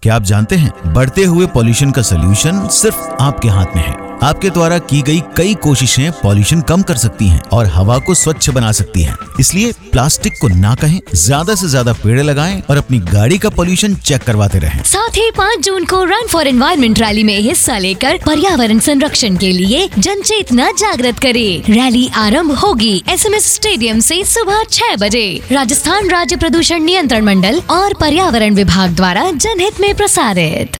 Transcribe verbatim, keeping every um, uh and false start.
क्या आप जानते हैं, बढ़ते हुए पॉल्यूशन का सोल्यूशन सिर्फ आपके हाथ में है। आपके द्वारा की गई कई कोशिशें पॉल्यूशन कम कर सकती हैं और हवा को स्वच्छ बना सकती हैं। इसलिए प्लास्टिक को ना कहें, ज्यादा से ज्यादा पेड़ लगाएं और अपनी गाड़ी का पॉल्यूशन चेक करवाते रहें। साथ ही पाँच जून को रन फॉर एनवायरमेंट रैली में हिस्सा लेकर पर्यावरण संरक्षण के लिए जन चेतना जागृत करें। रैली आरंभ होगी एस एम एस स्टेडियम से सुबह छह बजे। राजस्थान राज्य प्रदूषण नियंत्रण मंडल और पर्यावरण विभाग द्वारा जनहित में प्रसारित।